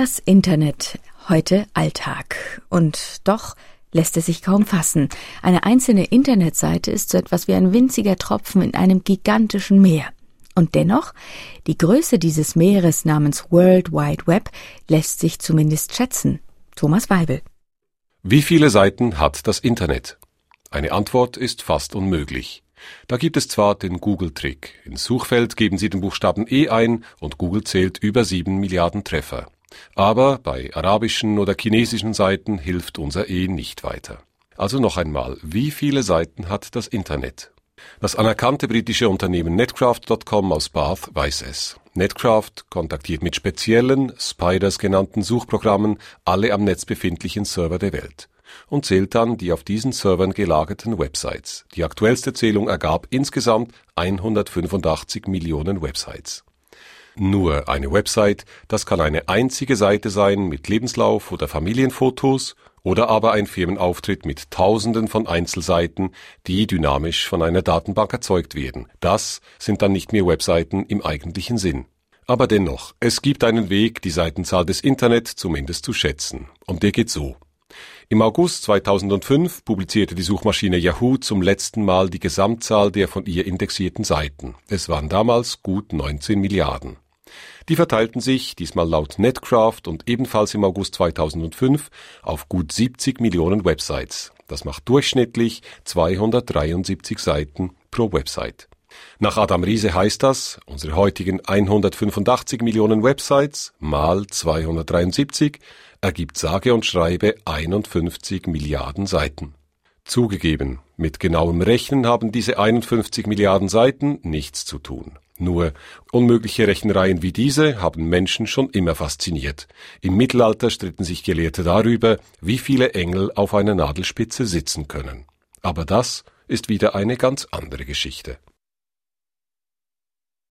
Das Internet, heute Alltag. Und doch lässt es sich kaum fassen. Eine einzelne Internetseite ist so etwas wie ein winziger Tropfen in einem gigantischen Meer. Und dennoch, die Größe dieses Meeres namens World Wide Web lässt sich zumindest schätzen. Thomas Weibel. Wie viele Seiten hat das Internet? Eine Antwort ist fast unmöglich. Da gibt es zwar den Google-Trick. Ins Suchfeld geben Sie den Buchstaben E ein und Google zählt über 7 Milliarden Treffer. Aber bei arabischen oder chinesischen Seiten hilft unser E nicht weiter. Also noch einmal, wie viele Seiten hat das Internet? Das anerkannte britische Unternehmen Netcraft.com aus Bath weiß es. Netcraft kontaktiert mit speziellen, Spiders genannten Suchprogrammen alle am Netz befindlichen Server der Welt und zählt dann die auf diesen Servern gelagerten Websites. Die aktuellste Zählung ergab insgesamt 185 Millionen Websites. Nur eine Website, das kann eine einzige Seite sein mit Lebenslauf oder Familienfotos oder aber ein Firmenauftritt mit Tausenden von Einzelseiten, die dynamisch von einer Datenbank erzeugt werden. Das sind dann nicht mehr Webseiten im eigentlichen Sinn. Aber dennoch, es gibt einen Weg, die Seitenzahl des Internet zumindest zu schätzen. Und der geht so. Im August 2005 publizierte die Suchmaschine Yahoo zum letzten Mal die Gesamtzahl der von ihr indexierten Seiten. Es waren damals gut 19 Milliarden. Die verteilten sich, diesmal laut Netcraft und ebenfalls im August 2005, auf gut 70 Millionen Websites. Das macht durchschnittlich 273 Seiten pro Website. Nach Adam Riese heißt das, unsere heutigen 185 Millionen Websites mal 273 ergibt sage und schreibe 51 Milliarden Seiten. Zugegeben, mit genauem Rechnen haben diese 51 Milliarden Seiten nichts zu tun. Nur unmögliche Rechenreihen wie diese haben Menschen schon immer fasziniert. Im Mittelalter stritten sich Gelehrte darüber, wie viele Engel auf einer Nadelspitze sitzen können. Aber das ist wieder eine ganz andere Geschichte.